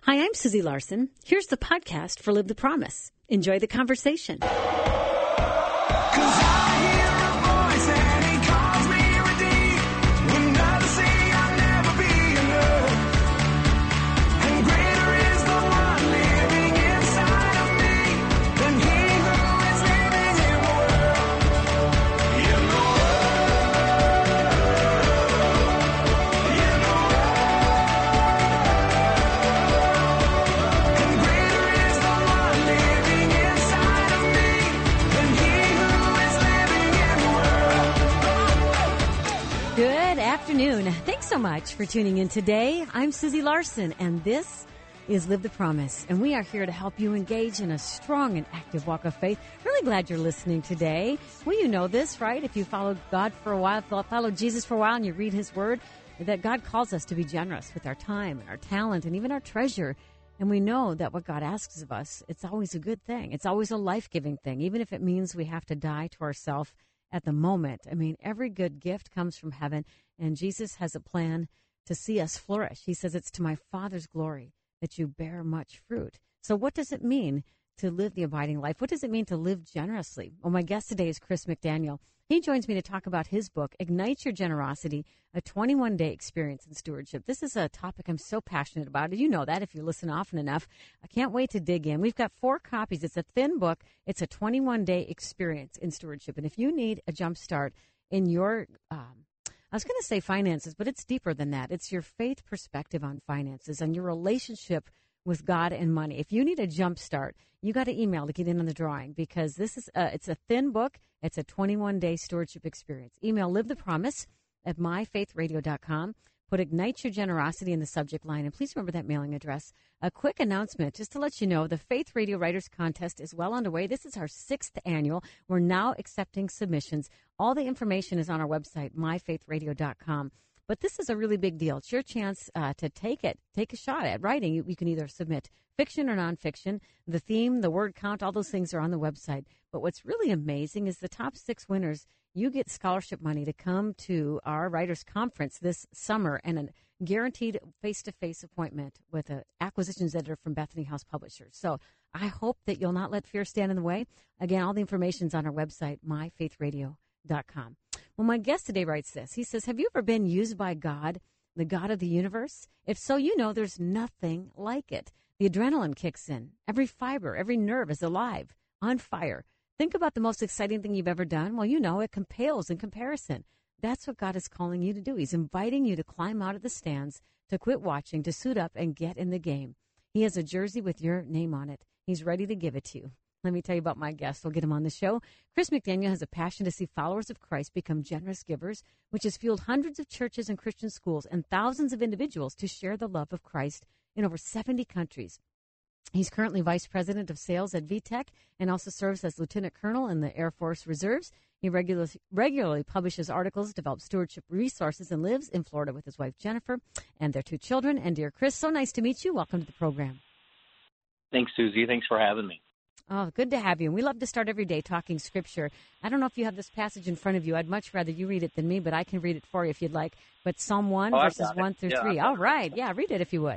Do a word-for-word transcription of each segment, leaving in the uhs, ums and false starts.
Hi, I'm Susie Larson. Here's the podcast for Live the Promise. Enjoy the conversation. Afternoon. Thanks so much for tuning in today. I'm Susie Larson, and this is Live the Promise, and we are here to help you engage in a strong and active walk of faith. Really glad you're listening today. Well, you know this, right? If you followed God for a while, followed Jesus for a while, and you read His Word, that God calls us to be generous with our time and our talent and even our treasure. And we know that what God asks of us, it's always a good thing. It's always a life-giving thing, even if it means we have to die to ourselves at the moment. I mean, every good gift comes from heaven, and Jesus has a plan to see us flourish. He says, it's to my Father's glory that you bear much fruit. So what does it mean to live the abiding life? What does it mean to live generously? Well, my guest today is Chris McDaniel. He joins me to talk about his book, Ignite Your Generosity, a twenty-one day experience in stewardship. This is a topic I'm so passionate about. You know that if you listen often enough. I can't wait to dig in. We've got four copies. It's a thin book. It's a twenty-one day experience in stewardship. And if you need a jump start in your, um, I was going to say finances, but it's deeper than that. It's your faith perspective on finances and your relationship with God and money. If you need a jump start, you got to email to get in on the drawing, because this is a, it's a thin book. It's a twenty-one day stewardship experience. Email Live the Promise at my faith radio dot com. Put Ignite Your Generosity in the subject line, and please remember that mailing address. A quick announcement, just to let you know, the Faith Radio Writers Contest is well underway. This is our sixth annual. We're now accepting submissions. All the information is on our website, my faith radio dot com. But this is a really big deal. It's your chance uh, to take it, take a shot at writing. You, you can either submit fiction or nonfiction. The theme, the word count, all those things are on the website. But what's really amazing is the top six winners, you get scholarship money to come to our writers' conference this summer and a guaranteed face-to-face appointment with an acquisitions editor from Bethany House Publishers. So I hope that you'll not let fear stand in the way. Again, all the information's on our website, my faith radio dot com. Well, my guest today writes this. He says, have you ever been used by God, the God of the universe? If so, you know there's nothing like it. The adrenaline kicks in. Every fiber, every nerve is alive, on fire. Think about the most exciting thing you've ever done. Well, you know, it pales in comparison. That's what God is calling you to do. He's inviting you to climb out of the stands, to quit watching, to suit up and get in the game. He has a jersey with your name on it. He's ready to give it to you. Let me tell you about my guest. We'll get him on the show. Chris McDaniel has a passion to see followers of Christ become generous givers, which has fueled hundreds of churches and Christian schools and thousands of individuals to share the love of Christ in over seventy countries. He's currently Vice President of Sales at V TEC and also serves as Lieutenant Colonel in the Air Force Reserves. He regularly, regularly publishes articles, develops stewardship resources, and lives in Florida with his wife, Jennifer, and their two children. And dear Chris, so nice to meet you. Welcome to the program. Thanks, Susie. Thanks for having me. Oh, good to have you. And we love to start every day talking Scripture. I don't know if you have this passage in front of you. I'd much rather you read it than me, but I can read it for you if you'd like. But Psalm one, oh, verses one through yeah, three. All right. Yeah, read it if you would.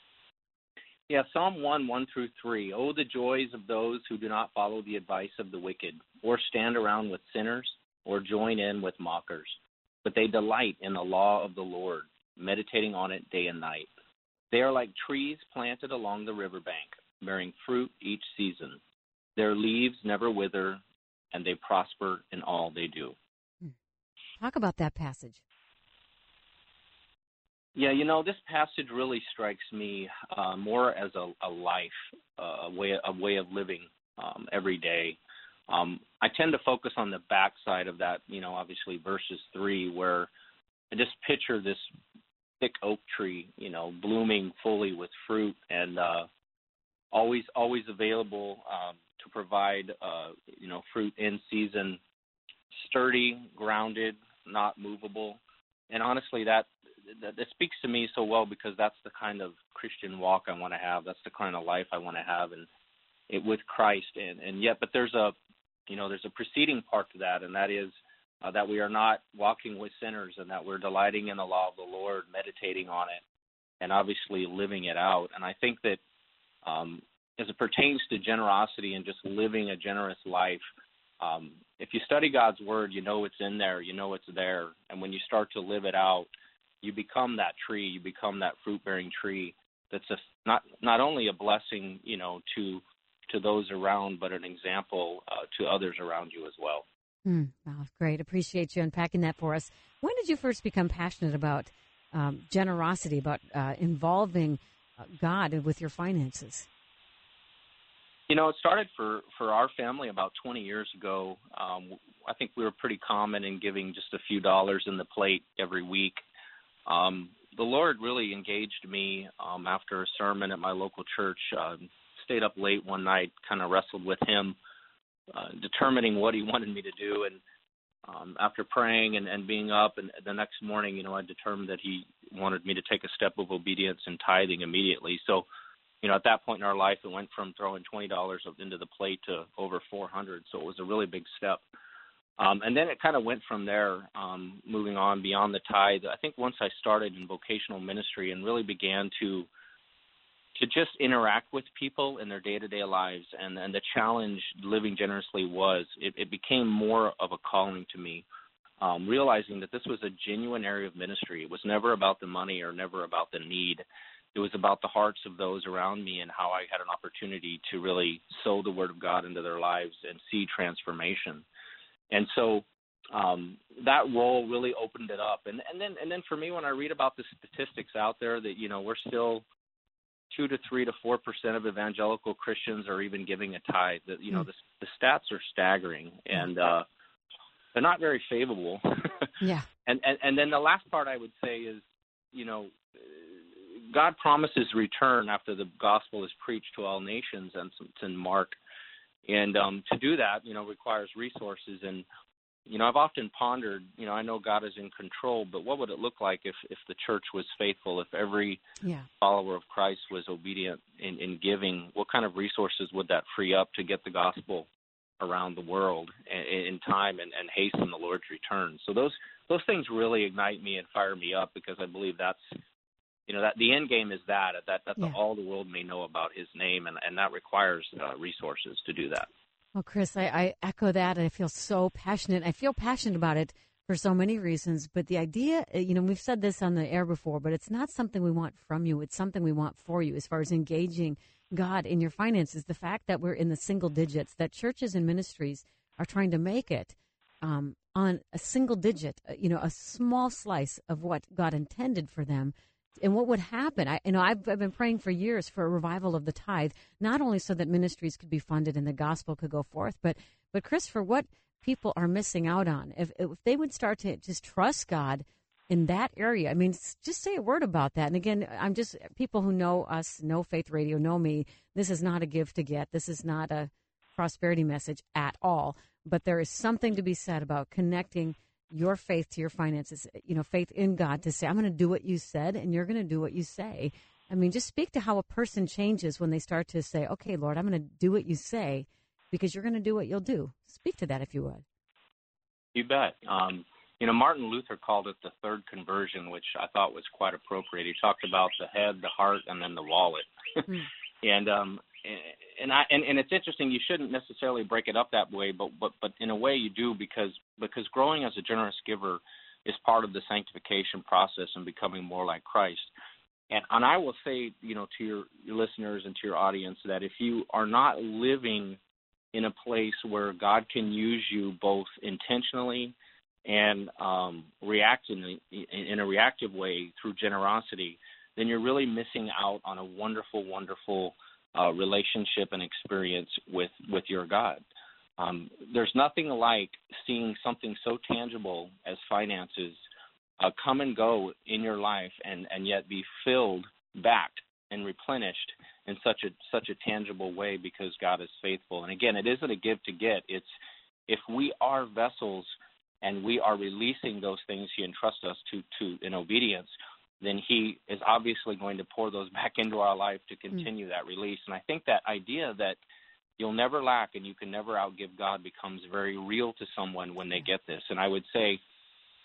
Yeah, Psalm one, one through three. Oh, the joys of those who do not follow the advice of the wicked, or stand around with sinners, or join in with mockers. But they delight in the law of the Lord, meditating on it day and night. They are like trees planted along the riverbank, bearing fruit each season. Their leaves never wither, and they prosper in all they do. Talk about that passage. Yeah, you know, this passage really strikes me uh, more as a, a life, uh, a way, a way of living um, every day. Um, I tend to focus on the backside of that, you know, obviously verses three, where I just picture this thick oak tree, you know, blooming fully with fruit and uh, always, always available um, to provide, uh, you know, fruit in season, sturdy, grounded, not movable. And honestly, that, that that speaks to me so well, because that's the kind of Christian walk I want to have. That's the kind of life I want to have, and it with Christ. And, and yet, but there's a, you know, there's a preceding part to that, and that is uh, that we are not walking with sinners, and that we're delighting in the law of the Lord, meditating on it. and obviously living it out. And I think that um, as it pertains to generosity and just living a generous life, um, if you study God's word, you know it's in there, you know it's there. And when you start to live it out, you become that tree, you become that fruit-bearing tree that's a, not not only a blessing, you know, to to those around, but an example uh, to others around you as well. Mm, wow, great. Appreciate you unpacking that for us. When did you first become passionate about um, generosity, about uh, involving uh, God with your finances? You know, it started for, for our family about twenty years ago. Um, I think we were pretty common in giving just a few dollars in the plate every week. Um, the Lord really engaged me um, after a sermon at my local church. Uh, stayed up late one night, kind of wrestled with him, uh, determining what he wanted me to do. And um, after praying and, and being up, and the next morning, you know, I determined that he wanted me to take a step of obedience and tithing immediately. So, you know, at that point in our life, it went from throwing twenty dollars into the plate to over four hundred. So it was a really big step. Um, and then it kind of went from there, um, moving on beyond the tithe. I think once I started in vocational ministry and really began to to just interact with people in their day-to-day lives, and, and the challenge living generously was, it, it became more of a calling to me, um, realizing that this was a genuine area of ministry. It was never about the money or never about the need. It was about the hearts of those around me and how I had an opportunity to really sow the word of God into their lives and see transformation. And so um, that role really opened it up. And, and then and then for me, when I read about the statistics out there that, you know, we're still two to three to four percent of evangelical Christians are even giving a tithe, that, you know, mm. the, the stats are staggering, and uh, they're not very favorable. yeah. And, and and then the last part I would say is, you know, God promises return after the gospel is preached to all nations, and it's in Mark. And um, to do that, you know, requires resources. And, you know, I've often pondered, you know, I know God is in control, but what would it look like if, if the church was faithful, if every yeah. follower of Christ was obedient in, in giving? What kind of resources would that free up to get the gospel around the world in, in time and, and hasten the Lord's return? So those those things really ignite me and fire me up, because I believe that's, you know, that the end game is that, that, that yeah. the, all the world may know about his name, and, and that requires uh, resources to do that. Well, Chris, I, I echo that, and I feel so passionate. I feel passionate about it for so many reasons, but the idea, you know, we've said this on the air before, but it's not something we want from you. It's something we want for you as far as engaging God in your finances. The fact that we're in the single digits, that churches and ministries are trying to make it um, on a single digit, you know, a small slice of what God intended for them. And what would happen? I, you know, I've, I've been praying for years for a revival of the tithe, not only so that ministries could be funded and the gospel could go forth, but, but Chris, for what people are missing out on, if if they would start to just trust God in that area. I mean, just say a word about that. And again, I'm just, people who know us, know Faith Radio, know me. This is not a give to get. This is not a prosperity message at all. But there is something to be said about connecting your faith to your finances, you know, faith in God, to say, I'm going to do what you said, and you're going to do what you say. I mean, just speak to how a person changes when they start to say, okay, Lord, I'm going to do what you say, because you're going to do what you'll do. Speak to that, if you would. You bet. Um, you know, Martin Luther called it the third conversion, which I thought was quite appropriate. He talked about the head, the heart, and then the wallet. mm. And um, and I and, and it's interesting. You shouldn't necessarily break it up that way, but but but in a way you do, because because growing as a generous giver is part of the sanctification process and becoming more like Christ. And and I will say, you know, to your, your listeners and to your audience, that if you are not living in a place where God can use you both intentionally and um, react in, in a reactive way through generosity, then you're really missing out on a wonderful, wonderful uh, relationship and experience with, with your God. Um, there's nothing like seeing something so tangible as finances uh, come and go in your life, and, and yet be filled back and replenished in such a such a tangible way, because God is faithful. And again, it isn't a give to get. It's if we are vessels and we are releasing those things He entrusts us to, to in obedience, then He is obviously going to pour those back into our life to continue mm. that release. And I think that idea that you'll never lack and you can never outgive God becomes very real to someone when they get this. And I would say,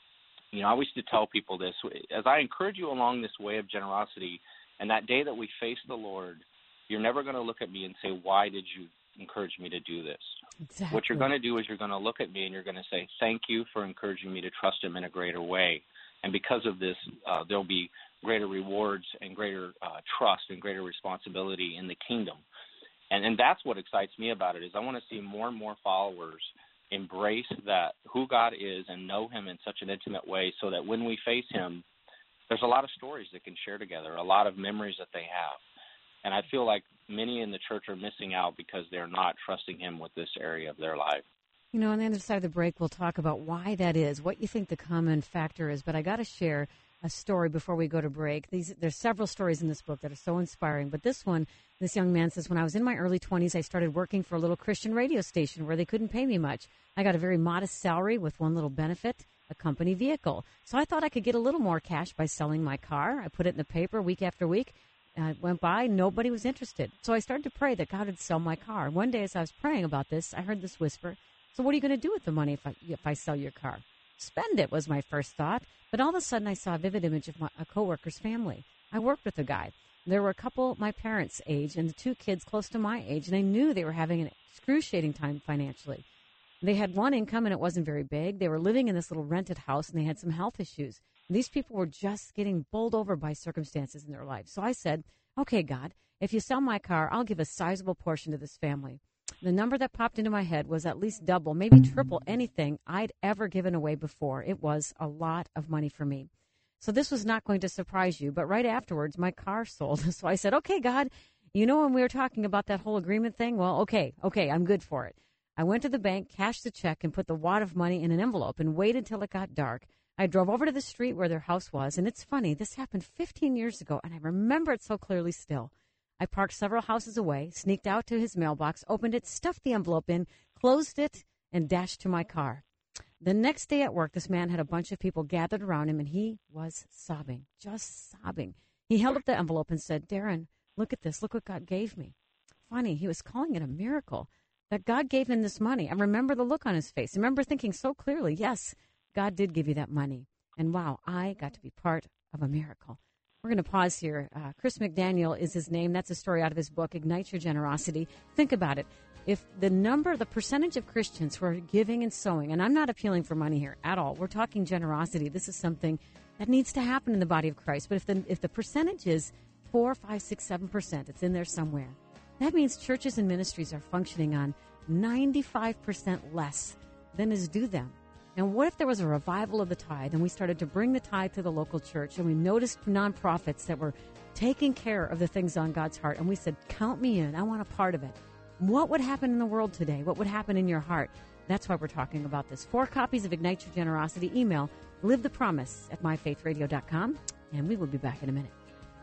you know, I used to tell people this, as I encourage you along this way of generosity, and that day that we face the Lord, you're never going to look at me and say, why did you encourage me to do this? Exactly. What you're going to do is you're going to look at me and you're going to say, thank you for encouraging me to trust him in a greater way. And because of this, uh, there'll be greater rewards and greater uh, trust and greater responsibility in the kingdom. And, and that's what excites me about it, is I want to see more and more followers embrace that, who God is, and know him in such an intimate way, so that when we face him, there's a lot of stories that can share together, a lot of memories that they have. And I feel like many in the church are missing out because they're not trusting him with this area of their life. You know, on the other side of the break, we'll talk about why that is, what you think the common factor is. But I got to share a story before we go to break. These, there's several stories in this book that are so inspiring. But this one, this young man says, when I was in my early twenties, I started working for a little Christian radio station where they couldn't pay me much. I got a very modest salary with one little benefit, a company vehicle. So I thought I could get a little more cash by selling my car. I put it in the paper week after week. Uh, went by, nobody was interested. So I started to pray that God would sell my car. One day as I was praying about this, I heard this whisper, so what are you going to do with the money if I, if I sell your car? Spend it, was my first thought. But all of a sudden I saw a vivid image of my, a coworker's family. I worked with a guy. There were a couple my parents' age and the two kids close to my age, and I knew they were having an excruciating time financially. They had one income, and it wasn't very big. They were living in this little rented house, and they had some health issues. These people were just getting bowled over by circumstances in their lives. So I said, okay, God, if you sell my car, I'll give a sizable portion to this family. The number that popped into my head was at least double, maybe triple anything I'd ever given away before. It was a lot of money for me. So this was not going to surprise you. But right afterwards, my car sold. So I said, okay, God, you know when we were talking about that whole agreement thing? Well, okay, okay, I'm good for it. I went to the bank, cashed the check, and put the wad of money in an envelope and waited till it got dark. I drove over to the street where their house was, and it's funny, this happened fifteen years ago, and I remember it so clearly still. I parked several houses away, sneaked out to his mailbox, opened it, stuffed the envelope in, closed it, and dashed to my car. The next day at work, this man had a bunch of people gathered around him, and he was sobbing, just sobbing. He held up the envelope and said, Darren, look at this. Look what God gave me. Funny, he was calling it a miracle, that God gave him this money. I remember the look on his face. I remember thinking so clearly, yes, God did give you that money. And wow, I got to be part of a miracle. We're going to pause here. Uh, Chris McDaniel is his name. That's a story out of his book, Ignite Your Generosity. Think about it. If the number, the percentage of Christians who are giving and sowing, and I'm not appealing for money here at all. We're talking generosity. This is something that needs to happen in the body of Christ. But if the if the percentage is four, five, six, seven percent, it's in there somewhere. That means churches and ministries are functioning on ninety-five percent less than is due them. And what if there was a revival of the tithe and we started to bring the tithe to the local church and we noticed nonprofits that were taking care of the things on God's heart and we said, count me in, I want a part of it. What would happen in the world today? What would happen in your heart? That's why we're talking about this. Four copies of Ignite Your Generosity. Email live the promise at my faith radio dot com, and we will be back in a minute.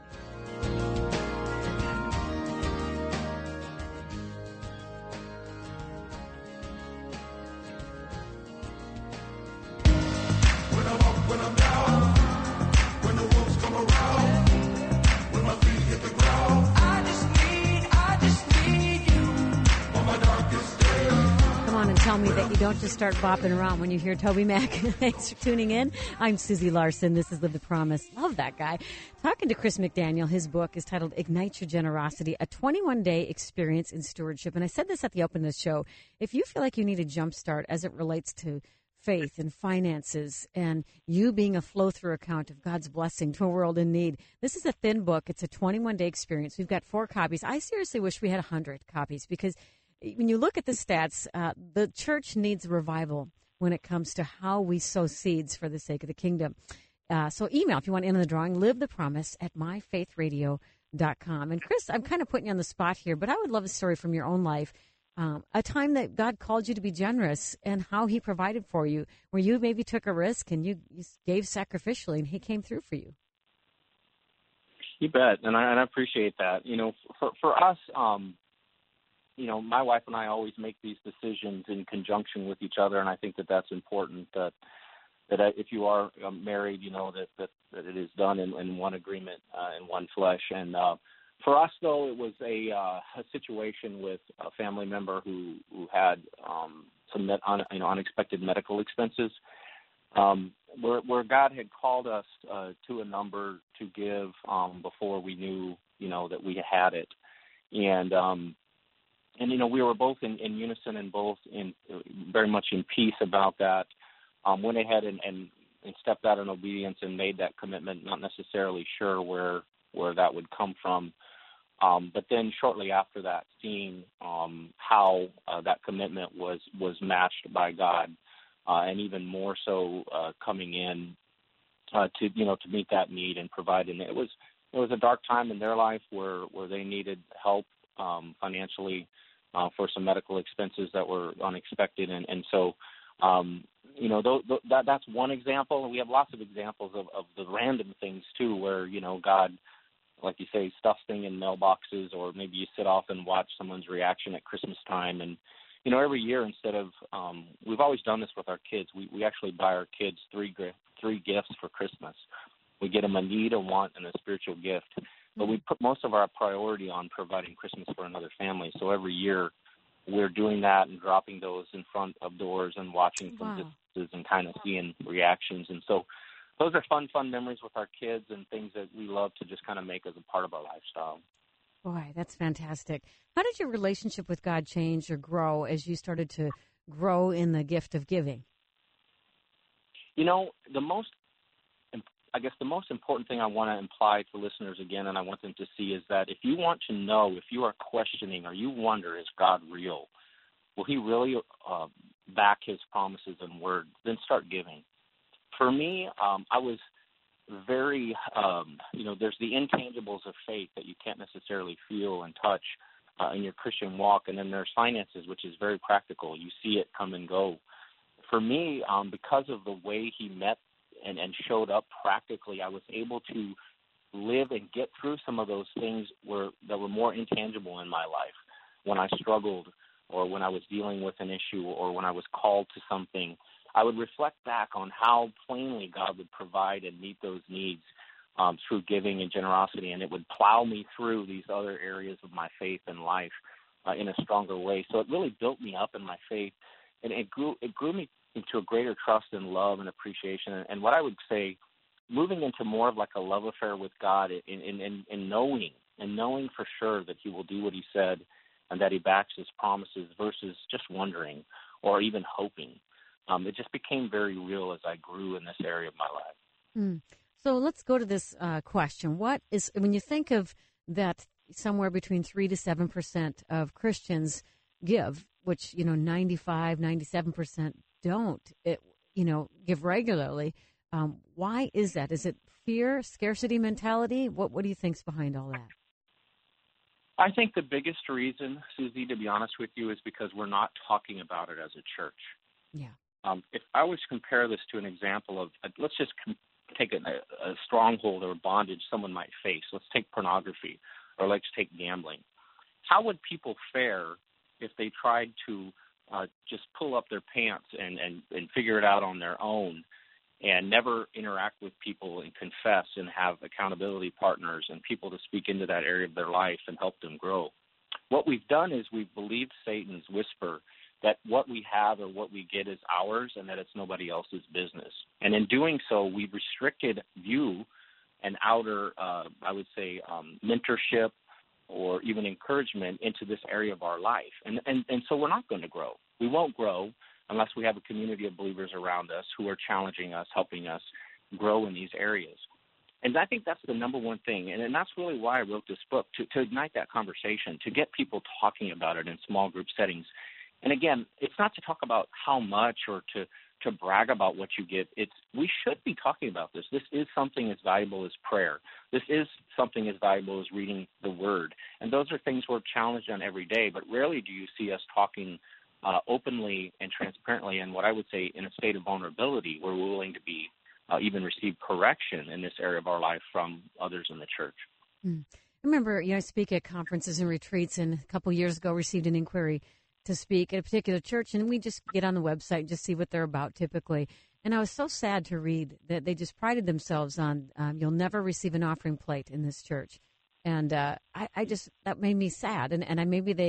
Tell me that you don't just start bopping around when you hear Toby Mac. Thanks for tuning in. I'm Susie Larson. This is Live the Promise. Love that guy. Talking to Chris McDaniel. His book is titled Ignite Your Generosity, a twenty-one day experience in stewardship. And I said this at the open of the show. If you feel like you need a jump start as it relates to faith and finances and you being a flow-through account of God's blessing to a world in need, this is a thin book. It's a twenty-one day experience. We've got four copies. I seriously wish we had one hundred copies because when you look at the stats, uh, the church needs revival when it comes to how we sow seeds for the sake of the kingdom. Uh, so email, if you want in on the drawing, live the promise at my faith radio dot com. And Chris, I'm kind of putting you on the spot here, but I would love a story from your own life, um, a time that God called you to be generous and how he provided for you, where you maybe took a risk and you, you gave sacrificially and he came through for you. You bet, and I, and I appreciate that. You know, for, for us, um, you know, my wife and I always make these decisions in conjunction with each other, and I think that that's important, that that if you are um, married, you know, that, that, that it is done in, in one agreement, uh, in one flesh. And uh, for us, though, it was a, uh, a situation with a family member who, who had um, some met, un, you know, unexpected medical expenses. Um, where, where God had called us uh, to a number to give um, before we knew, you know, that we had it. And, um, and you know, we were both in, in unison and both in very much in peace about that. Um, went ahead and, and, and stepped out in obedience and made that commitment, not necessarily sure where where that would come from. Um, but then shortly after that, seeing um, how uh, that commitment was, was matched by God, uh, and even more so uh, coming in uh, to you know to meet that need and provide. And it was it was a dark time in their life where, where they needed help um, financially uh, for some medical expenses that were unexpected, and and so. Um, you know, th- th- that that's one example, and we have lots of examples of, of the random things too, where you know God, like you say, stuffs things in mailboxes, or maybe you sit off and watch someone's reaction at Christmas time. And, you know, every year instead of, um, we've always done this with our kids. We, we actually buy our kids three three gifts for Christmas. We get them a need, a want, and a spiritual gift. But we put most of our priority on providing Christmas for another family. So every year we're doing that and dropping those in front of doors and watching from Wow. distances and kind of seeing reactions. And so those are fun, fun memories with our kids and things that we love to just kind of make as a part of our lifestyle. Boy, that's fantastic. How did your relationship with God change or grow as you started to grow in the gift of giving? You know, the most, I guess the most important thing I want to imply to listeners again, and I want them to see, is that if you want to know, if you are questioning or you wonder, is God real? Will he really uh, back his promises and word? Then start giving. For me, um, I was very, um, you know, there's the intangibles of faith that you can't necessarily feel and touch uh, in your Christian walk, and then there's finances, which is very practical. You see it come and go. For me, um, because of the way he met and, and showed up practically, I was able to live and get through some of those things where, that were more intangible in my life. When I struggled, or when I was dealing with an issue, or when I was called to something, I would reflect back on how plainly God would provide and meet those needs um, through giving and generosity, and it would plow me through these other areas of my faith and life uh, in a stronger way. So it really built me up in my faith, and it grew it grew me into a greater trust and love and appreciation. And what I would say, moving into more of like a love affair with God, in, in, in, in knowing, and knowing for sure that he will do what he said and that he backs his promises versus just wondering or even hoping. Um, it just became very real as I grew in this area of my life. Mm. So let's go to this uh, question. What is, when you think of that, somewhere between three to seven percent of Christians give, which, you know, ninety-five, ninety-seven percent don't, it, you know, give regularly. Um, why is that? Is it fear, scarcity mentality? What What do you think's behind all that? I think the biggest reason, Susie, to be honest with you, is because we're not talking about it as a church. Yeah. Um, if I was to compare this to an example of, uh, let's just com- take a, a stronghold or bondage someone might face. Let's take pornography, or let's take gambling. How would people fare if they tried to uh, just pull up their pants and, and, and figure it out on their own, and never interact with people and confess and have accountability partners and people to speak into that area of their life and help them grow? What we've done is we've believed Satan's whisper that what we have or what we get is ours and that it's nobody else's business. And in doing so, we've restricted view and outer, uh, I would say, um, mentorship or even encouragement into this area of our life. And, and, and so we're not going to grow. We won't grow unless we have a community of believers around us who are challenging us, helping us grow in these areas. And I think that's the number one thing, and, and that's really why I wrote this book, to, to ignite that conversation, to get people talking about it in small group settings. And again, it's not to talk about how much or to, to brag about what you give. It's we should be talking about this. This is something as valuable as prayer. This is something as valuable as reading the Word. And those are things we're challenged on every day, but rarely do you see us talking uh, openly and transparently, and what I would say in a state of vulnerability, where we're willing to be uh, even receive correction in this area of our life from others in the church. Mm. I remember, you know, I speak at conferences and retreats, and a couple years ago received an inquiry to speak at a particular church, and we just get on the website and just see what they're about typically. And I was so sad to read that they just prided themselves on, um, you'll never receive an offering plate in this church. And uh, I, I just, that made me sad. And, and I, maybe they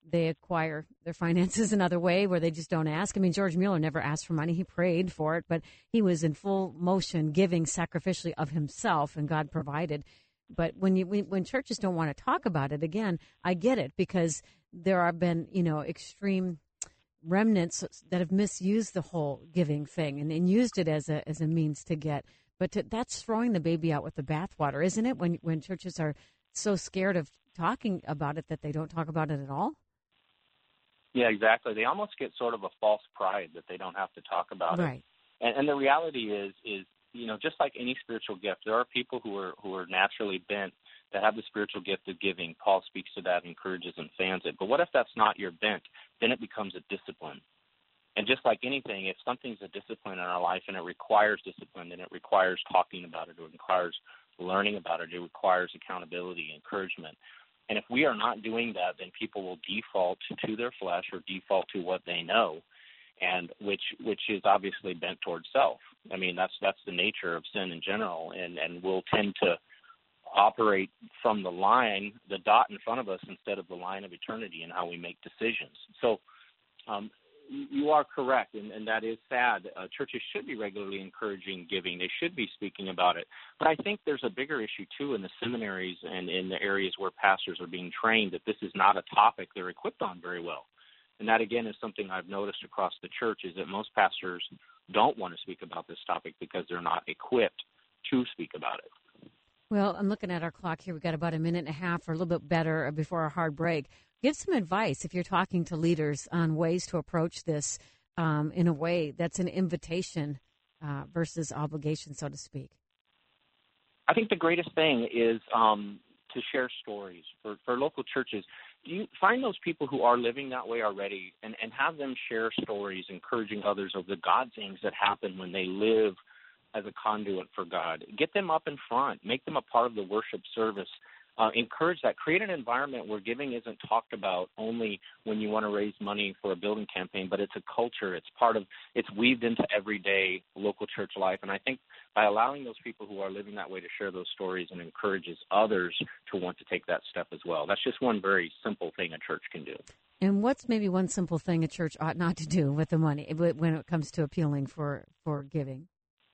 they acquire their finances another way where they just don't ask. I mean, George Mueller never asked for money. He prayed for it, but he was in full motion giving sacrificially of himself, and God provided. But when you when churches don't want to talk about it, again, I get it, because there have been, you know, extreme remnants that have misused the whole giving thing and, and used it as a as a means to get. But to, that's throwing the baby out with the bathwater, isn't it? When when churches are so scared of talking about it that they don't talk about it at all. Yeah, exactly. They almost get sort of a false pride that they don't have to talk about right. it. And, and the reality is, is you know, just like any spiritual gift, there are people who are who are naturally bent that have the spiritual gift of giving. Paul speaks to that, encourages and fans it. But what if that's not your bent? Then it becomes a discipline. And just like anything, if something's a discipline in our life and it requires discipline, then it requires talking about it, it requires learning about it, it requires accountability, encouragement. And if we are not doing that, then people will default to their flesh or default to what they know, and which which is obviously bent towards self. I mean, that's that's the nature of sin in general, and, and we'll tend to operate from the line, the dot in front of us, instead of the line of eternity in how we make decisions. So um, you are correct, and, and that is sad. Uh, churches should be regularly encouraging giving. They should be speaking about it. But I think there's a bigger issue, too, in the seminaries and in the areas where pastors are being trained, that this is not a topic they're equipped on very well. And that, again, is something I've noticed across the church, is that most pastors don't want to speak about this topic because they're not equipped to speak about it. Well, I'm looking at our clock here. We've got about a minute and a half or a little bit better before our hard break. Give some advice if you're talking to leaders on ways to approach this um, in a way that's an invitation uh, versus obligation, so to speak. I think the greatest thing is um, to share stories for, for local churches. You find those people who are living that way already and, and have them share stories, encouraging others of the God things that happen when they live as a conduit for God. Get them up in front. Make them a part of the worship service. Uh, encourage that. Create an environment where giving isn't talked about only when you want to raise money for a building campaign, but it's a culture. It's part of, it's weaved into everyday local church life. And I think by allowing those people who are living that way to share those stories, and encourages others to want to take that step as well. That's just one very simple thing a church can do. And what's maybe one simple thing a church ought not to do with the money when it comes to appealing for, for giving?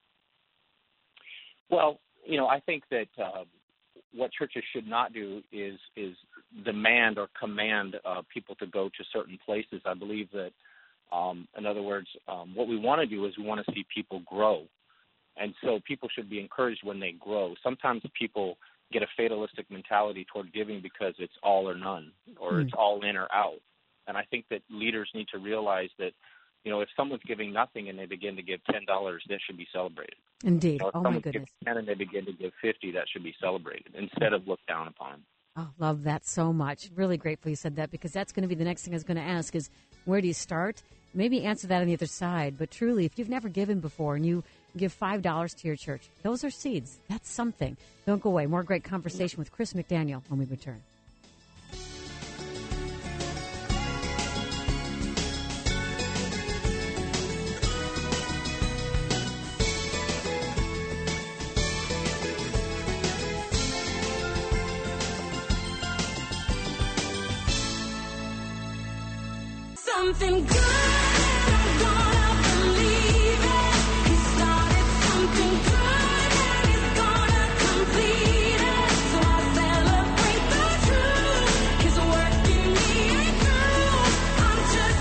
Well, you know, I think that uh, what churches should not do is is demand or command uh, people to go to certain places. I believe that, um, in other words, um, what we want to do is we want to see people grow. And so people should be encouraged when they grow. Sometimes people get a fatalistic mentality toward giving because it's all or none, or mm. it's all in or out. And I think that leaders need to realize that, you know, if someone's giving nothing and they begin to give ten dollars, that should be celebrated. Indeed. You know, if oh, someone's my goodness. giving ten and they begin to give fifty, that should be celebrated instead of looked down upon. Oh, love that so much. Really grateful you said that, because that's going to be the next thing I was going to ask is, where do you start? Maybe answer that on the other side. But truly, if you've never given before and you give five dollars to your church, those are seeds. That's something. Don't go away. More great conversation with Chris McDaniel when we return. Something good, I'm gonna believe it. He started something good and he's gonna complete it. So I celebrate the truth. His work in me ain't through. I'm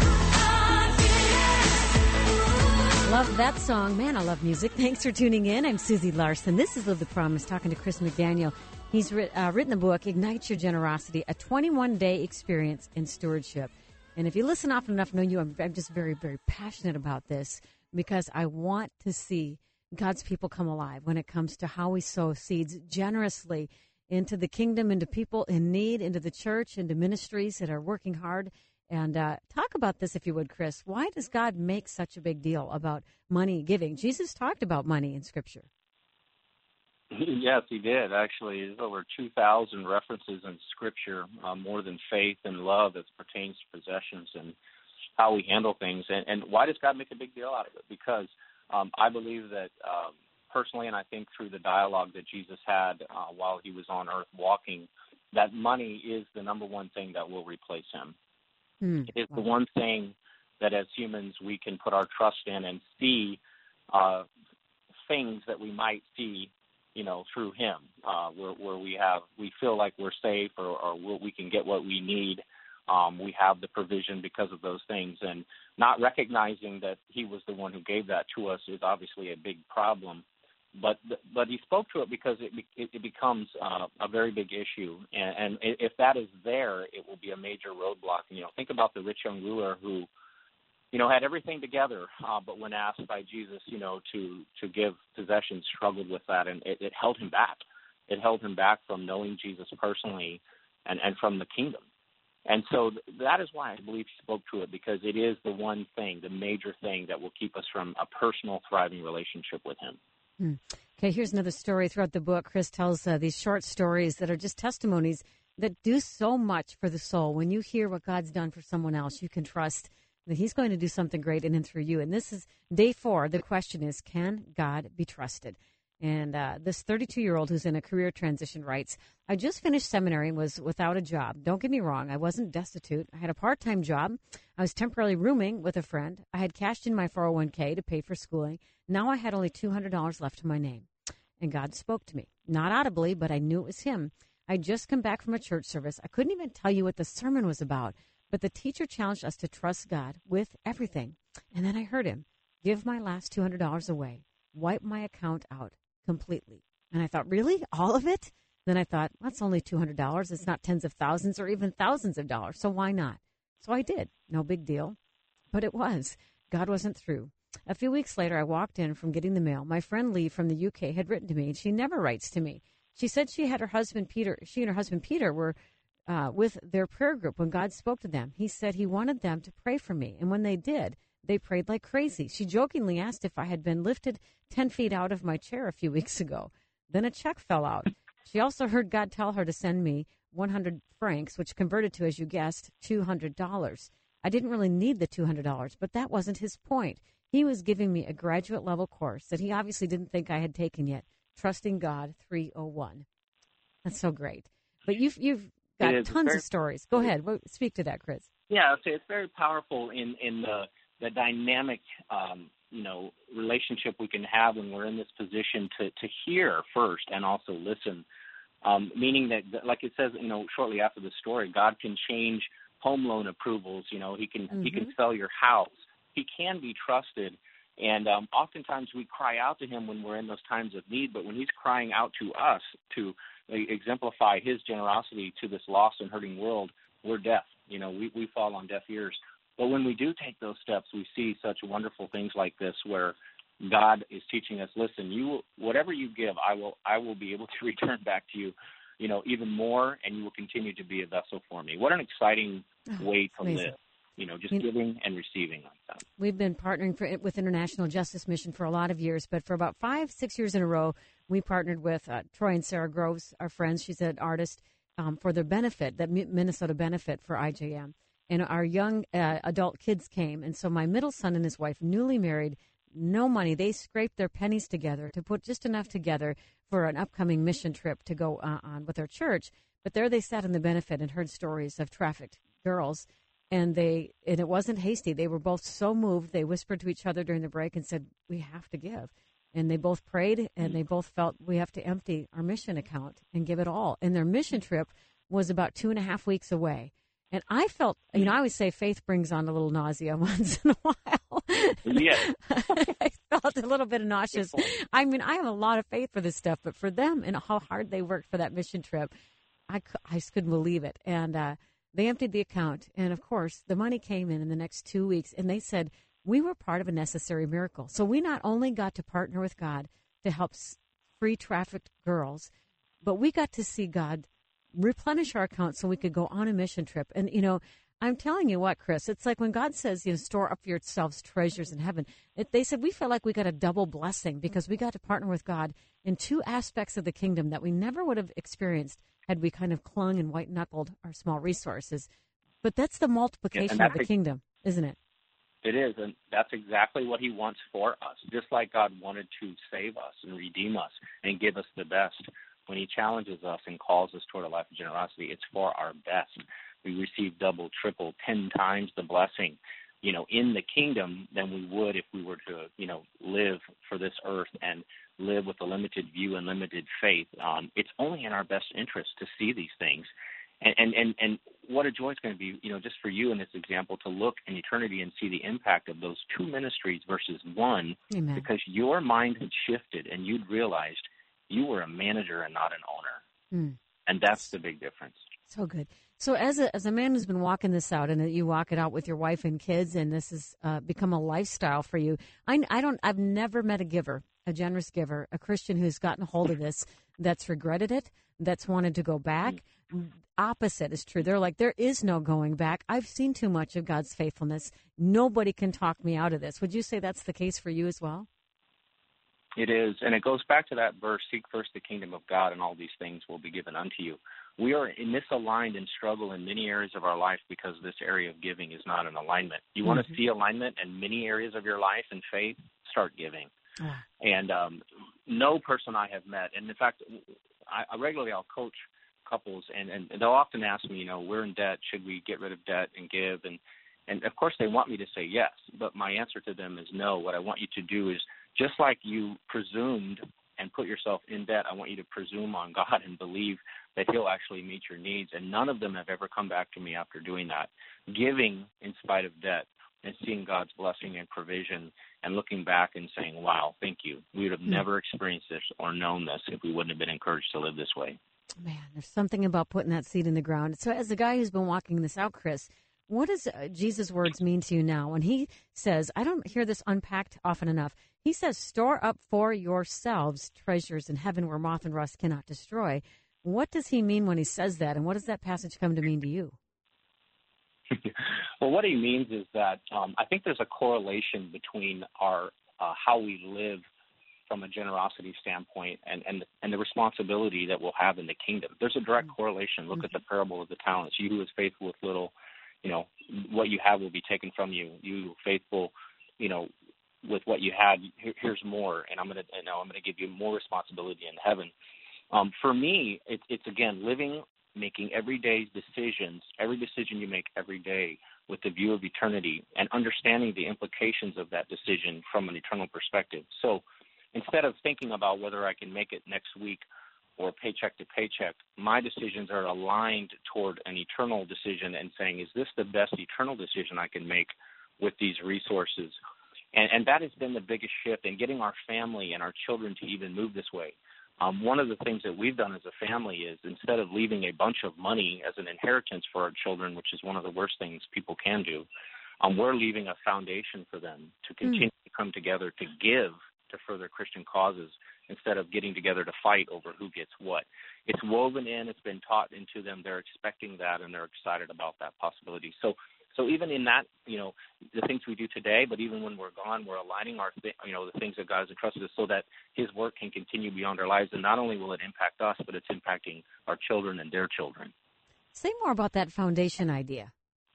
just a guess. Love that song. Man, I love music. Thanks for tuning in. I'm Susie Larson. This is Live the Promise, talking to Chris McDaniel. He's writ, uh, written the book, Ignite Your Generosity, a twenty-one day experience in stewardship. And if you listen often enough, know you, I'm, I'm just very, very passionate about this, because I want to see God's people come alive when it comes to how we sow seeds generously into the kingdom, into people in need, into the church, into ministries that are working hard. And uh, talk about this, if you would, Chris. Why does God make such a big deal about money giving? Jesus talked about money in Scripture. Yes, he did. Actually, there's over two thousand references in Scripture, uh, more than faith and love as pertains to possessions and how we handle things. And, and why does God make a big deal out of it? Because um, I believe that um, personally, and I think through the dialogue that Jesus had uh, while he was on earth walking, that money is the number one thing that will replace him. Hmm. It is the Wow. one thing that as humans we can put our trust in and see uh, things that we might see, you know, through him, uh, where, where we have, we feel like we're safe or, or we'll, we can get what we need. Um, we have the provision because of those things, and not recognizing that he was the one who gave that to us is obviously a big problem. But but he spoke to it because it it, it becomes uh, a very big issue, and, and if that is there, it will be a major roadblock. You know, think about the rich young ruler who, you know, had everything together, uh, but when asked by Jesus, you know, to to give possessions, struggled with that, and it, it held him back. It held him back from knowing Jesus personally, and, and from the kingdom. And so that is why I believe he spoke to it, because it is the one thing, the major thing that will keep us from a personal, thriving relationship with him. Hmm. Okay, here's another story throughout the book. Chris tells uh, these short stories that are just testimonies that do so much for the soul. When you hear what God's done for someone else, you can trust that he's going to do something great in and through you. And this is day four. The question is, can God be trusted? And uh, this thirty-two-year-old who's in a career transition writes, I just finished seminary and was without a job. Don't get me wrong. I wasn't destitute. I had a part-time job. I was temporarily rooming with a friend. I had cashed in my four oh one k to pay for schooling. Now I had only two hundred dollars left to my name. And God spoke to me. Not audibly, but I knew it was him. I'd just come back from a church service. I couldn't even tell you what the sermon was about. But the teacher challenged us to trust God with everything. And then I heard him, give my last two hundred dollars away. Wipe my account out completely. And I thought, really? All of it? Then I thought, that's only two hundred dollars. It's not tens of thousands or even thousands of dollars. So why not? So I did. No big deal. But it was. God wasn't through. A few weeks later, I walked in from getting the mail. My friend Lee from the U K had written to me, and she never writes to me. She said she had her husband Peter, she and her husband Peter were uh, with their prayer group when God spoke to them. He said he wanted them to pray for me. And when they did, they prayed like crazy. She jokingly asked if I had been lifted ten feet out of my chair a few weeks ago. Then a check fell out. She also heard God tell her to send me one hundred francs, which converted to, as you guessed, two hundred dollars. I didn't really need the two hundred dollars, but that wasn't his point. He was giving me a graduate level course that he obviously didn't think I had taken yet, Trusting God three oh one. That's so great. But you've you've got It is tons very- of stories. Go ahead. Well, speak to that, Chris. Yeah, so it's very powerful in in the the dynamic, um, you know, relationship we can have when we're in this position to to hear first and also listen. Um, meaning that, like it says, you know, shortly after the story, God can change home loan approvals. You know, He can Mm-hmm. He can sell your house. He can be trusted. And um, oftentimes we cry out to him when we're in those times of need, but when he's crying out to us to uh, exemplify his generosity to this lost and hurting world, we're deaf. You know, we, we fall on deaf ears. But when we do take those steps, we see such wonderful things like this where God is teaching us, listen, you whatever you give, I will I will be able to return back to you, you know, even more, and you will continue to be a vessel for me. What an exciting Oh, way to amazing. live. You know, just You- giving and receiving like that. We've been partnering for, with International Justice Mission for a lot of years, but for about five, six years in a row, we partnered with uh, Troy and Sarah Groves, our friends. She's an artist, um, for their benefit, that Mi- Minnesota benefit for I J M. And our young uh, adult kids came, and so my middle son and his wife, newly married, no money. They scraped their pennies together to put just enough together for an upcoming mission trip to go uh, on with our church. But there they sat in the benefit and heard stories of trafficked girls. And they and it wasn't hasty. They were both so moved. They whispered to each other during the break and said, we have to give. And they both prayed, and they both felt we have to empty our mission account and give it all. And their mission trip was about two and a half weeks away. And I felt, you know, I always say faith brings on a little nausea once in a while. Yes. I felt a little bit nauseous. I mean, I have a lot of faith for this stuff, but for them and how hard they worked for that mission trip, I, cou- I just couldn't believe it. And uh, they emptied the account. And, of course, the money came in in the next two weeks. And they said, we were part of a necessary miracle. So we not only got to partner with God to help s- free trafficked girls, but we got to see God replenish our account so we could go on a mission trip. And, you know, I'm telling you what, Chris, it's like when God says, you know, store up for yourselves treasures in heaven. It, they said we felt like we got a double blessing because we got to partner with God in two aspects of the kingdom that we never would have experienced had we kind of clung and white-knuckled our small resources. But that's the multiplication that's of the a- kingdom, isn't it? It is, and that's exactly what he wants for us. Just like God wanted to save us and redeem us and give us the best. When he challenges us and calls us toward a life of generosity, it's for our best. we receive double, triple, ten times the blessing, you know, in the kingdom than we would if we were to, you know, live for this earth and live with a limited view and limited faith. Um, it's only in our best interest to see these things. And, and, and, and what a joy it's going to be, you know, just for you in this example, to look in eternity and see the impact of those two ministries versus one. Amen. Because your mind had shifted and you'd realized you were a manager and not an owner. Mm. And that's the big difference. So good. So as a as a man who's been walking this out, and you walk it out with your wife and kids, and this has uh, become a lifestyle for you. I, I don't. I've never met a giver, a generous giver, a Christian who's gotten a hold of this, that's regretted it, that's wanted to go back. Opposite is true. They're like, there is no going back. I've seen too much of God's faithfulness. Nobody can talk me out of this. Would you say that's the case for you as well? It is, and it goes back to that verse, seek first the kingdom of God, and all these things will be given unto you. We are misaligned and struggle in many areas of our life because this area of giving is not in alignment. You mm-hmm. want to see alignment in many areas of your life and faith, start giving. Ah. And um, no person I have met, and in fact, I, I regularly I'll coach couples, and, and they'll often ask me, you know, we're in debt, should we get rid of debt and give? And, and of course they want me to say yes, but my answer to them is no. What I want you to do is, just like you presumed and put yourself in debt, I want you to presume on God and believe that he'll actually meet your needs. And none of them have ever come back to me after doing that. Giving in spite of debt and seeing God's blessing and provision and looking back and saying, wow, thank you. We would have mm-hmm. never experienced this or known this if we wouldn't have been encouraged to live this way. Man, there's something about putting that seed in the ground. So as a guy who's been walking this out, Chris, what does uh, Jesus' words mean to you now? When he says, I don't hear this unpacked often enough, he says, store up for yourselves treasures in heaven where moth and rust cannot destroy. What does he mean when he says that, and what does that passage come to mean to you? Well, what he means is that um, I think there's a correlation between our uh, how we live from a generosity standpoint and, and, and the responsibility that we'll have in the kingdom. There's a direct correlation. Look mm-hmm. at the parable of the talents. You who is faithful with little, you know, what you have will be taken from you. You faithful, you know, with what you had, here, here's more, and I'm going to, you know, I'm going to give you more responsibility in heaven. Um, for me, it, it's again living, making everyday decisions, every decision you make every day with the view of eternity, and understanding the implications of that decision from an eternal perspective. So, instead of thinking about whether I can make it next week or paycheck to paycheck, my decisions are aligned toward an eternal decision and saying, is this the best eternal decision I can make with these resources? And, and that has been the biggest shift in getting our family and our children to even move this way. Um, one of the things that we've done as a family is instead of leaving a bunch of money as an inheritance for our children, which is one of the worst things people can do, um, we're leaving a foundation for them to continue mm. to come together to give to further Christian causes instead of getting together to fight over who gets what. It's woven in, it's been taught into them, they're expecting that, and they're excited about that possibility. So so even in that, you know, the things we do today, but even when we're gone, we're aligning our, th- you know, the things that God has entrusted us so that his work can continue beyond our lives, and not only will it impact us, but it's impacting our children and their children. Say more about that foundation idea.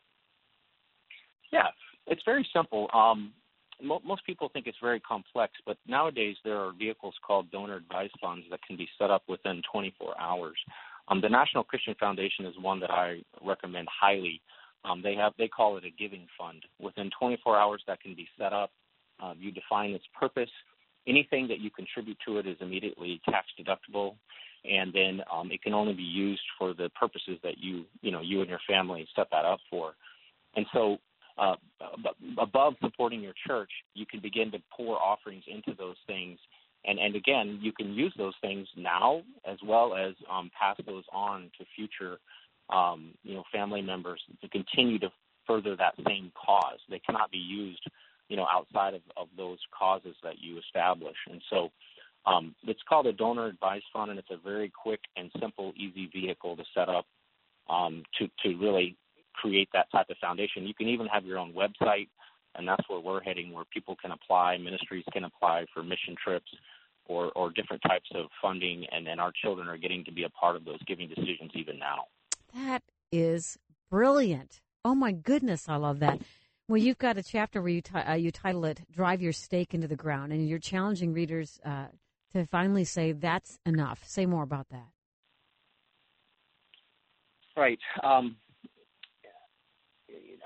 Yeah, it's very simple. Um, Most people think it's very complex, but nowadays there are vehicles called donor advised funds that can be set up within twenty-four hours. Um, the National Christian Foundation is one that I recommend highly. Um, they have they call it a giving fund. Within twenty-four hours, that can be set up. Uh, you define its purpose. Anything that you contribute to it is immediately tax deductible, and then um, it can only be used for the purposes that you you know you and your family set that up for. And so, Uh, above supporting your church, you can begin to pour offerings into those things. And, and again, you can use those things now as well as um, pass those on to future, um, you know, family members to continue to further that same cause. They cannot be used, you know, outside of, of those causes that you establish. And so um, it's called a donor advised fund, and it's a very quick and simple, easy vehicle to set up um, to, to really create that type of foundation. You can even have your own website, and that's where we're heading, where people can apply, ministries can apply for mission trips or, or different types of funding, and then our children are getting to be a part of those giving decisions even now. That is brilliant. Oh, my goodness, I love that. Well, you've got a chapter where you, t- uh, you title it, Drive Your Stake into the Ground, and you're challenging readers uh, to finally say, that's enough. Say more about that. Right. Um,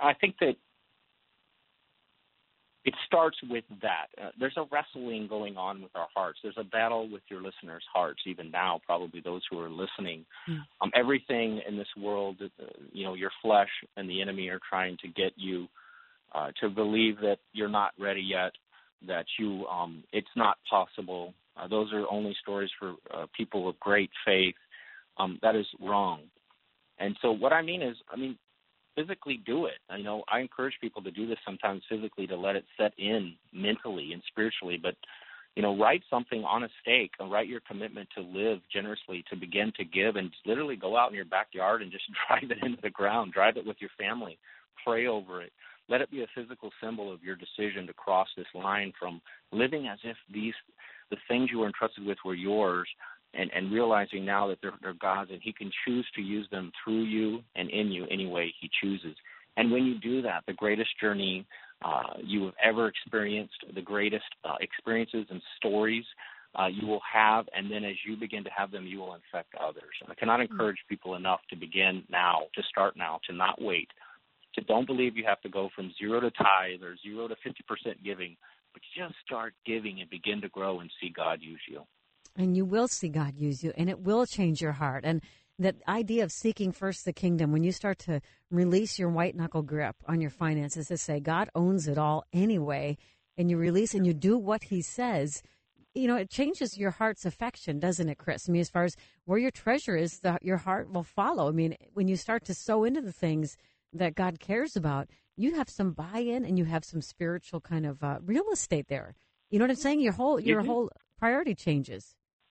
I think that it starts with that. Uh, there's a wrestling going on with our hearts. There's a battle with your listeners' hearts, even now, probably those who are listening. Mm. Um, everything in this world, uh, you know, your flesh and the enemy are trying to get you uh, to believe that you're not ready yet, that you, um, it's not possible. Uh, those are only stories for uh, people of great faith. Um, that is wrong. And so what I mean is, I mean, physically do it. You know, I encourage people to do this sometimes physically, to let it set in mentally and spiritually. But, you know, write something on a stake, and write your commitment to live generously, to begin to give, and literally go out in your backyard and just drive it into the ground. Drive it with your family. Pray over it. Let it be a physical symbol of your decision to cross this line from living as if these the things you were entrusted with were yours, and, and realizing now that they're, they're God's, and he can choose to use them through you and in you any way he chooses. And when you do that, the greatest journey uh, you have ever experienced, the greatest uh, experiences and stories uh, you will have, and then as you begin to have them, you will infect others. And I cannot encourage people enough to begin now, to start now, to not wait, to don't believe you have to go from zero to tithe or zero to fifty percent giving, but just start giving and begin to grow and see God use you. And you will see God use you, and it will change your heart. And that idea of seeking first the kingdom, when you start to release your white-knuckle grip on your finances to say, God owns it all anyway, and you release and you do what he says, you know, it changes your heart's affection, doesn't it, Chris? I mean, as far as where your treasure is, the, your heart will follow. I mean, when you start to sow into the things that God cares about, you have some buy-in and you have some spiritual kind of uh, real estate there. You know what I'm saying? Your whole your mm-hmm. whole priority changes.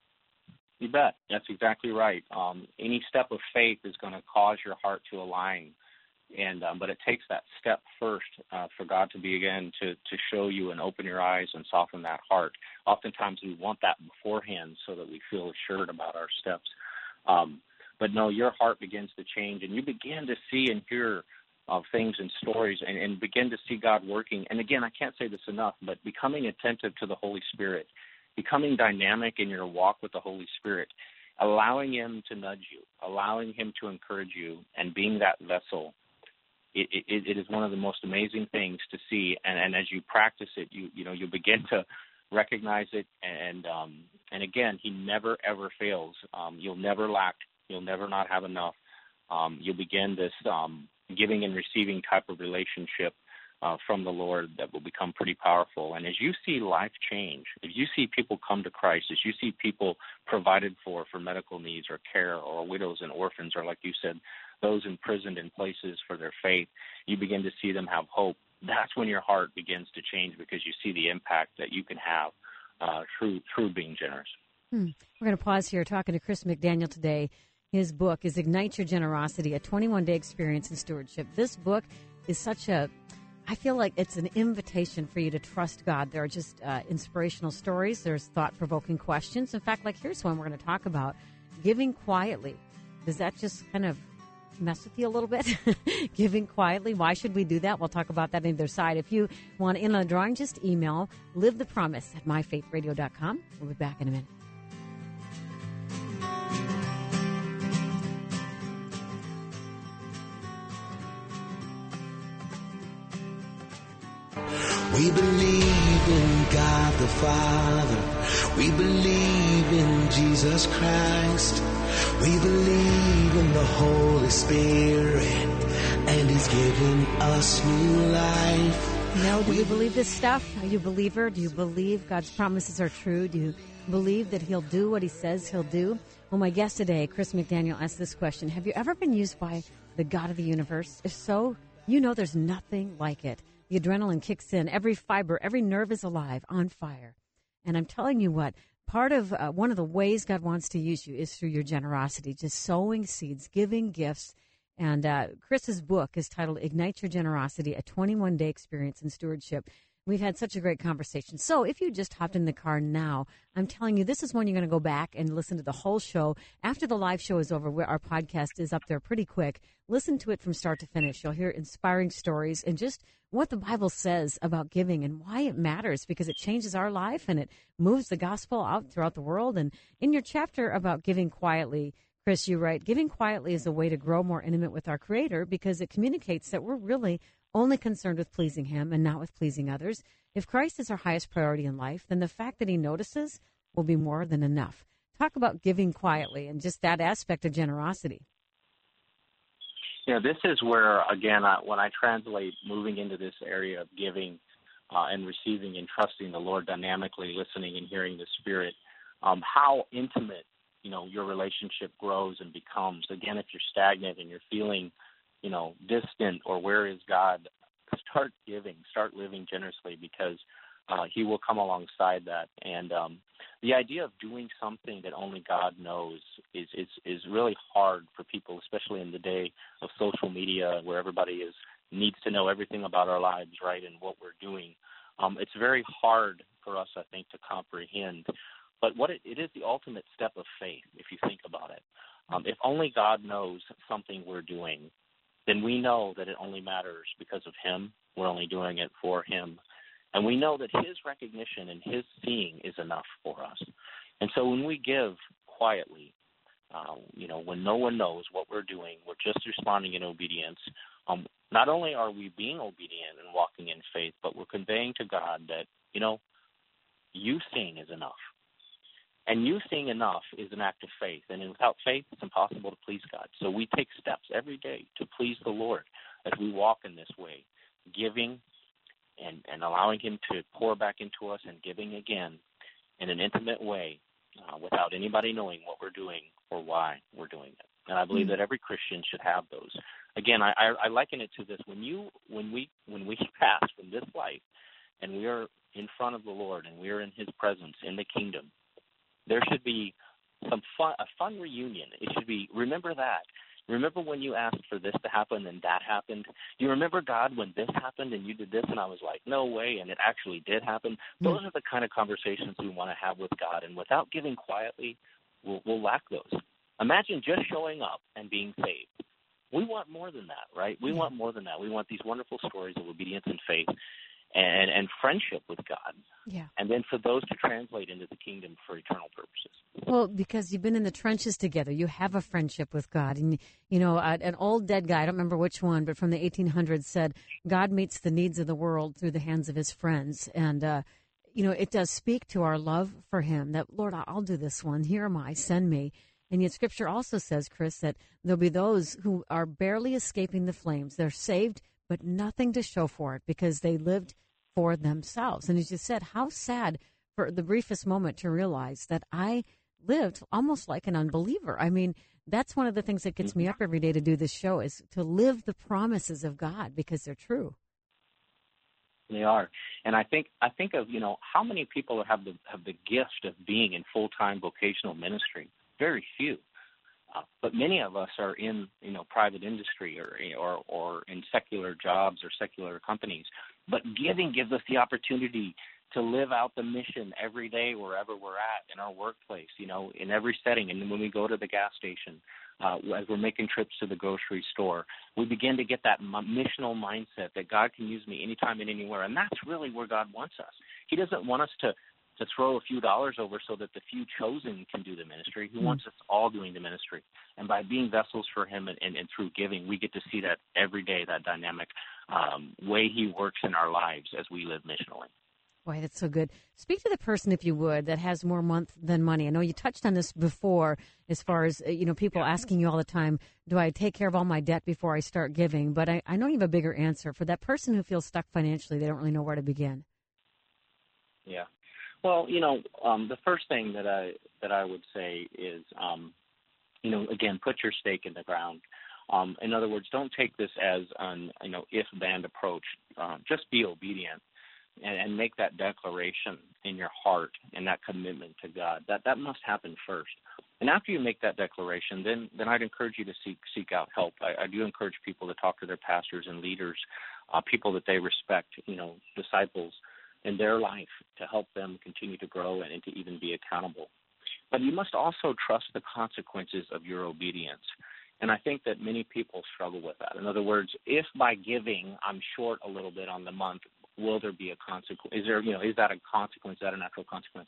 You bet. That's exactly right. Um, any step of faith is going to cause your heart to align, and um, but it takes that step first uh, for God to begin to, to show you and open your eyes and soften that heart. Oftentimes we want that beforehand so that we feel assured about our steps. Um, but no, your heart begins to change, and you begin to see and hear of things and stories, and, and begin to see God working. And again, I can't say this enough, but becoming attentive to the Holy Spirit, becoming dynamic in your walk with the Holy Spirit, allowing him to nudge you, allowing him to encourage you, and being that vessel. It, it, it is one of the most amazing things to see. And, and as you practice it, you you know you begin to recognize it. And um, and again, he never ever fails. Um, you'll never lack. You'll never not have enough. Um, you'll begin this um, giving and receiving type of relationship Uh, from the Lord that will become pretty powerful. And as you see life change, if you see people come to Christ, as you see people provided for for medical needs or care, or widows and orphans, or like you said, those imprisoned in places for their faith, you begin to see them have hope. That's when your heart begins to change, because you see the impact that you can have uh, through through being generous. Hmm. We're going to pause here talking to Chris McDaniel today. His book is Ignite Your Generosity, a twenty-one day experience in stewardship. This book is such a I feel like it's an invitation for you to trust God. There are just uh, inspirational stories. There's thought-provoking questions. In fact, like here's one we're going to talk about, giving quietly. Does that just kind of mess with you a little bit? Giving quietly, why should we do that? We'll talk about that on either side. If you want in on the drawing, just email live the promise at my faith radio dot com. We'll be back in a minute. We believe in God the Father. We believe in Jesus Christ. We believe in the Holy Spirit, and he's given us new life. Now, do you believe this stuff? Are you a believer? Do you believe God's promises are true? Do you believe that he'll do what he says he'll do? Well, my guest today, Chris McDaniel, asked this question. Have you ever been used by the God of the universe? If so, you know there's nothing like it. The adrenaline kicks in. Every fiber, every nerve is alive, on fire. And I'm telling you what, part of uh, one of the ways God wants to use you is through your generosity, just sowing seeds, giving gifts. And uh, Chris's book is titled Ignite Your Generosity, a twenty-one day experience in stewardship. We've had such a great conversation. So if you just hopped in the car now, I'm telling you, this is when you're going to go back and listen to the whole show. After the live show is over, where our podcast is up there pretty quick, listen to it from start to finish. You'll hear inspiring stories and just what the Bible says about giving and why it matters, because it changes our life and it moves the gospel out throughout the world. And in your chapter about giving quietly, Chris, you write, giving quietly is a way to grow more intimate with our Creator, because it communicates that we're really only concerned with pleasing him and not with pleasing others. If Christ is our highest priority in life, then the fact that he notices will be more than enough. Talk about giving quietly and just that aspect of generosity. Yeah, this is where, again, I, when I translate moving into this area of giving uh, and receiving and trusting the Lord dynamically, listening and hearing the Spirit, um, how intimate, you know, your relationship grows and becomes. Again, if you're stagnant and you're feeling, you know, distant or where is God, start giving, start living generously, because uh, he will come alongside that. And um, the idea of doing something that only God knows is, is is really hard for people, especially in the day of social media where everybody is needs to know everything about our lives, right, and what we're doing. Um, it's very hard for us, I think, to comprehend. But what it, it is the ultimate step of faith, if you think about it. Um, if only God knows something we're doing, then we know that it only matters because of him. We're only doing it for him. And we know that his recognition and his seeing is enough for us. And so when we give quietly, uh, you know, when no one knows what we're doing, we're just responding in obedience. Um, not only are we being obedient and walking in faith, but we're conveying to God that, you know, you seeing is enough. And you seeing enough is an act of faith. And without faith, it's impossible to please God. So we take steps every day to please the Lord as we walk in this way, giving and, and allowing him to pour back into us and giving again in an intimate way uh, without anybody knowing what we're doing or why we're doing it. And I believe mm-hmm. that every Christian should have those. Again, I, I, I liken it to this. When you, when we, when we pass from this life and we are in front of the Lord and we are in his presence in the kingdom, there should be some fun, a fun reunion. It should be, remember that. Remember when you asked for this to happen and that happened? Do you remember, God, when this happened and you did this? And I was like, no way, and it actually did happen. Mm-hmm. Those are the kind of conversations we want to have with God. And without giving quietly, we'll, we'll lack those. Imagine just showing up and being saved. We want more than that, right? We mm-hmm. want more than that. We want these wonderful stories of obedience and faith and, and friendship with God. Yeah. And then for those to translate into the kingdom for eternal purposes. Well, because you've been in the trenches together. You have a friendship with God. And, you know, uh, an old dead guy, I don't remember which one, but from the eighteen hundreds said, God meets the needs of the world through the hands of his friends. And, uh, you know, it does speak to our love for him that, Lord, I'll do this one. Here am I. Send me. And yet Scripture also says, Chris, that there'll be those who are barely escaping the flames. They're saved, but nothing to show for it because they lived for themselves. And as you said, how sad for the briefest moment to realize that I lived almost like an unbeliever. I mean, that's one of the things that gets me up every day to do this show is to live the promises of God because they're true. They are. And I think I think of, you know, how many people have the have the gift of being in full-time vocational ministry? Very few. Uh, but many of us are in, you know, private industry or, or or in secular jobs or secular companies. But giving gives us the opportunity to live out the mission every day wherever we're at, in our workplace, you know, in every setting. And when we go to the gas station, uh, as we're making trips to the grocery store, we begin to get that missional mindset that God can use me anytime and anywhere. And that's really where God wants us. He doesn't want us to to throw a few dollars over so that the few chosen can do the ministry. He mm. wants us all doing the ministry. And by being vessels for him and, and, and through giving, we get to see that every day, that dynamic um, way he works in our lives as we live missionally. Boy, that's so good. Speak to the person, if you would, that has more month than money. I know you touched on this before as far as, you know, people yeah. asking you all the time, do I take care of all my debt before I start giving? But I, I know you have a bigger answer. For that person who feels stuck financially, they don't really know where to begin. Yeah. Well, you know, um, the first thing that I that I would say is, um, you know, again, put your stake in the ground. Um, in other words, don't take this as an, you know, if-then approach. Uh, just be obedient and, and make that declaration in your heart and that commitment to God. That that must happen first. And after you make that declaration, then then I'd encourage you to seek seek out help. I, I do encourage people to talk to their pastors and leaders, uh, people that they respect, you know, disciples in their life to help them continue to grow and, and to even be accountable. But you must also trust the consequences of your obedience. And I think that many people struggle with that. In other words, if by giving I'm short a little bit on the month, will there be a consequence? Is there, you know, is that a consequence? Is that a natural consequence?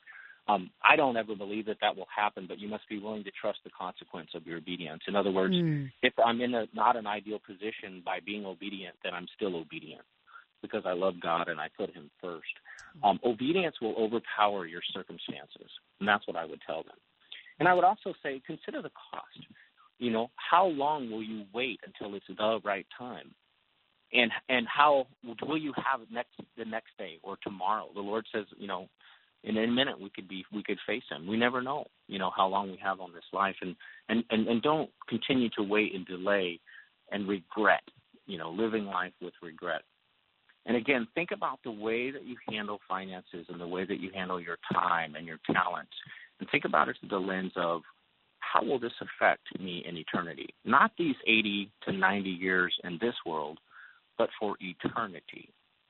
Um, I don't ever believe that that will happen, but you must be willing to trust the consequence of your obedience. In other words, Mm. if I'm in a, not an ideal position by being obedient, then I'm still obedient because I love God and I put him first. Um, obedience will overpower your circumstances, and that's what I would tell them. And I would also say, consider the cost. You know, how long will you wait until it's the right time? And and how will you have it next the next day or tomorrow? The Lord says, you know, in a minute we could be we could face him. We never know, you know, how long we have on this life, and and, and, and don't continue to wait and delay and regret, you know, living life with regret. And again, think about the way that you handle finances and the way that you handle your time and your talents. And think about it through the lens of, how will this affect me in eternity? Not these eighty to ninety years in this world, but for eternity.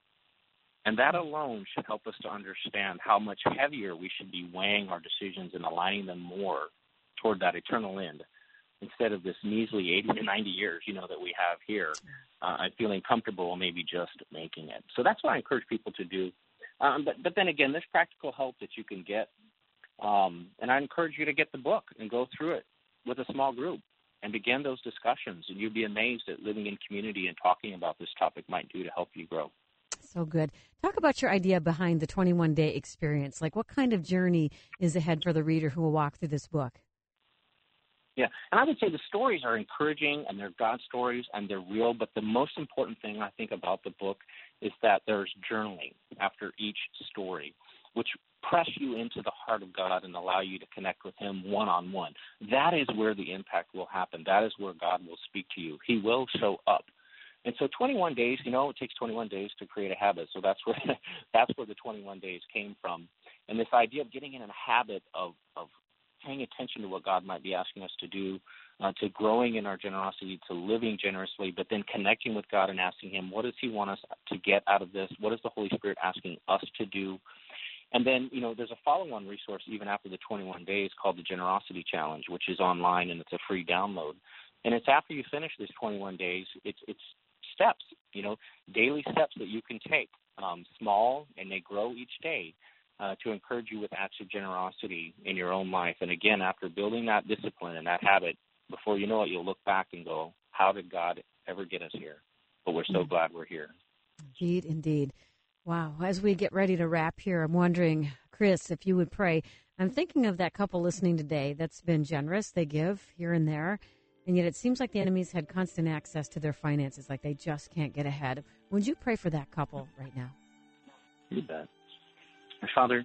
And that alone should help us to understand how much heavier we should be weighing our decisions and aligning them more toward that eternal end, instead of this measly eighty to ninety years, you know, that we have here, uh, and feeling comfortable maybe just making it. So that's what I encourage people to do. Um, but, but then again, there's practical help that you can get. Um, and I encourage you to get the book and go through it with a small group and begin those discussions. And you'll be amazed at living in community and talking about this topic might do to help you grow. So good. Talk about your idea behind the twenty-one day experience. Like, what kind of journey is ahead for the reader who will walk through this book? Yeah, and I would say the stories are encouraging, and they're God stories, and they're real. But the most important thing I think about the book is that there's journaling after each story, which press you into the heart of God and allow you to connect with him one-on-one. That is where the impact will happen. That is where God will speak to you. He will show up. And so twenty-one days, you know, it takes twenty-one days to create a habit. So that's where that's where the twenty-one days came from. And this idea of getting in a habit of, of paying attention to what God might be asking us to do, uh, to growing in our generosity, to living generously, but then connecting with God and asking him, what does he want us to get out of this? What is the Holy Spirit asking us to do? And then, you know, there's a follow-on resource even after the twenty-one days called the Generosity Challenge, which is online and it's a free download. And it's after you finish this twenty-one days, it's it's steps, you know, daily steps that you can take, um, small, and they grow each day uh, to encourage you with acts of generosity in your own life. And again, after building that discipline and that habit, before you know it, you'll look back and go, how did God ever get us here? But we're so mm-hmm. glad we're here. Indeed, indeed. Wow. As we get ready to wrap here, I'm wondering, Chris, if you would pray. I'm thinking of that couple listening today that's been generous. They give here and there, and yet it seems like the enemy's had constant access to their finances, like they just can't get ahead. Would you pray for that couple right now? You bet. Father,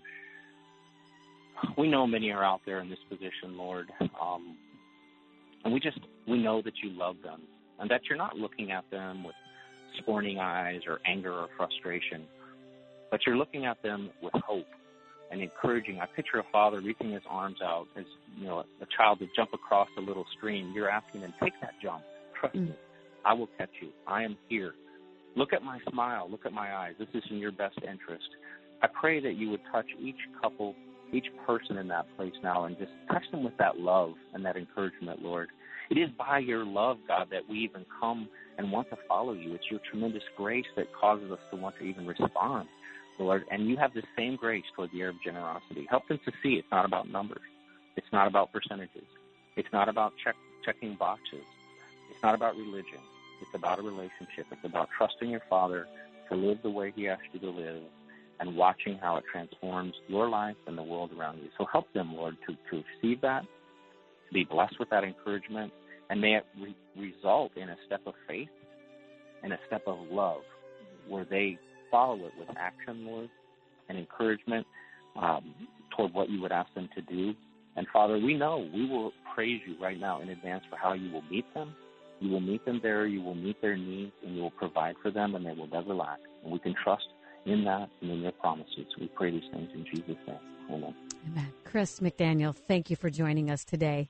we know many are out there in this position, Lord, um, and we just, we know that you love them and that you're not looking at them with scorning eyes or anger or frustration, but you're looking at them with hope and encouraging. I picture a father reaching his arms out as, you know, a child to jump across a little stream. You're asking them, take that jump. Trust mm. me. I will catch you. I am here. Look at my smile. Look at my eyes. This is in your best interest. I pray that you would touch each couple, each person in that place now, and just touch them with that love and that encouragement, Lord. It is by your love, God, that we even come and want to follow you. It's your tremendous grace that causes us to want to even respond, Lord. And you have the same grace toward the area of generosity. Help them to see it's not about numbers. It's not about percentages. It's not about check, checking boxes. It's not about religion. It's about a relationship. It's about trusting your Father to live the way he asked you to live and watching how it transforms your life and the world around you. So help them, Lord, to, to receive that, to be blessed with that encouragement, and may it re- result in a step of faith and a step of love where they follow it with action, Lord, and encouragement um, toward what you would ask them to do. And, Father, we know we will praise you right now in advance for how you will meet them. You will meet them there, you will meet their needs, and you will provide for them, and they will never lack. And we can trust in that and in your promises. We pray these things in Jesus' name. Amen. Amen. Chris McDaniel, thank you for joining us today.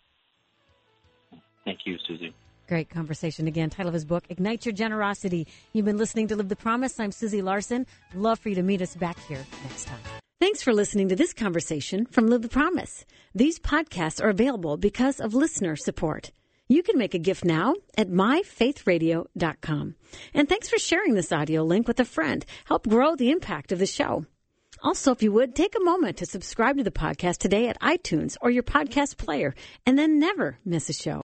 Thank you, Susie. Great conversation. Again, title of his book, Ignite Your Generosity. You've been listening to Live the Promise. I'm Susie Larson. Love for you to meet us back here next time. Thanks for listening to this conversation from Live the Promise. These podcasts are available because of listener support. You can make a gift now at my faith radio dot com. And thanks for sharing this audio link with a friend. Help grow the impact of the show. Also, if you would, take a moment to subscribe to the podcast today at iTunes or your podcast player, and then never miss a show.